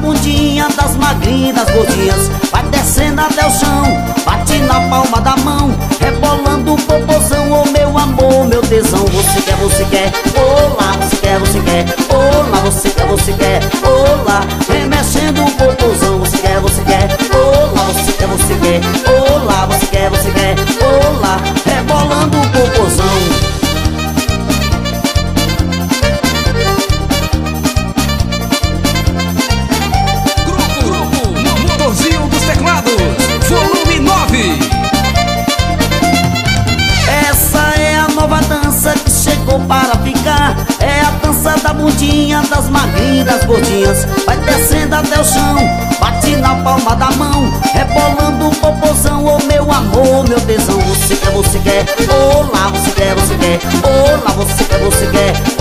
bundinha, das magrinhas, das gordinhas. Vai descendo até o chão, bate na palma da mão, rebolando o popozão. Ô meu amor, meu tesão. Você quer, olá, você quer, olá, você quer, olá, remexendo o popozão. Você quer, olá, você quer, olá, você quer, olá, rebolando o popozão. Volume 9. Essa é a nova dança que chegou para ficar. É a dança da bundinha, das magrinhas, das gordinhas. Vai descendo até o chão, bate na palma da mão, rebolando o popozão. Ô meu amor, meu tesão. Você quer, olá, você quer, olá, você quer,